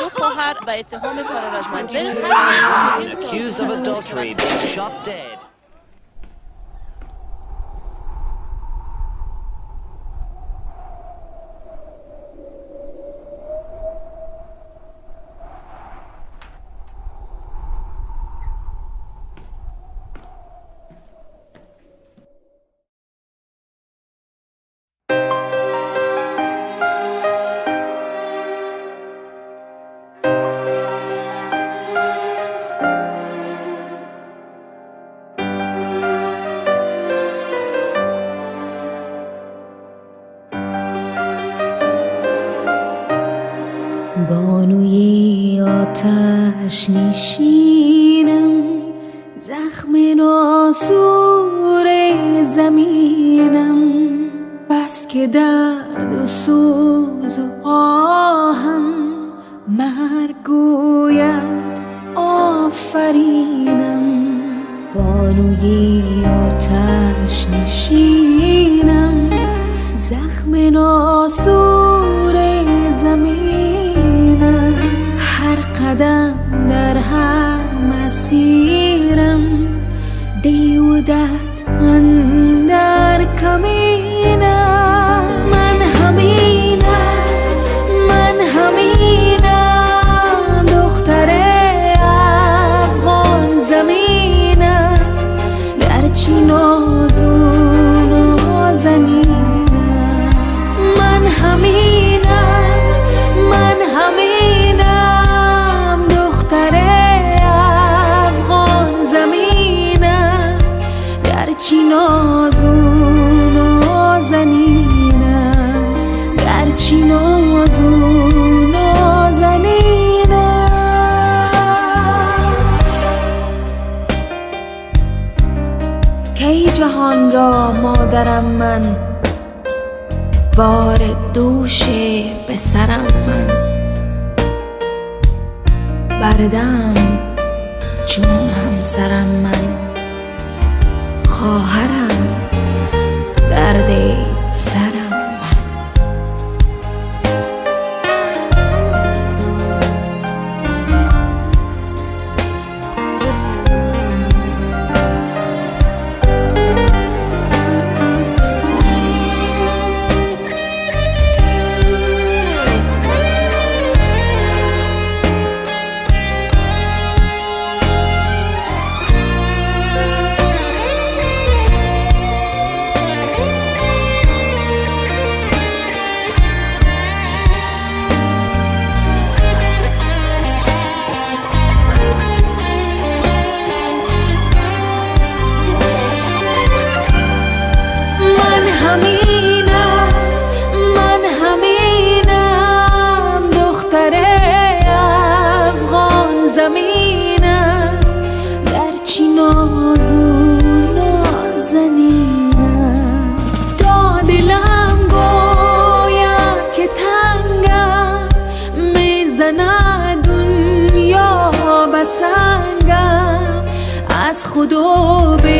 خواهر و اتهام فرار از منزل Accused of adultery being shot dead. بانوی آتش نشینم، زخم ناسور زمینم، بس که درد و سوز و آهم مرگ گوید آفرینم. بانوی آتش نشینم، زخم ناسور زمینم، هر قدم در هر مسیرم دیودت اندر کمینم. من همینم، من همینم، دختر افغان زمینم، گرچه نازون و نازنینم. من همینم، من همینم، دختر افغان زمینم، گرچه نازون و نازنینم، گرچه نازون و نازنینم. کی جهان را مادرم من، بار دوش به سرم من، بردم چون همسرم من، خواهرم درد سرم من. من همینم، دختر افغان زمینم، گرچه نازون نازنینم. تا دلم گوید که تنگم، میزند دنیا به سنگم، از خود و به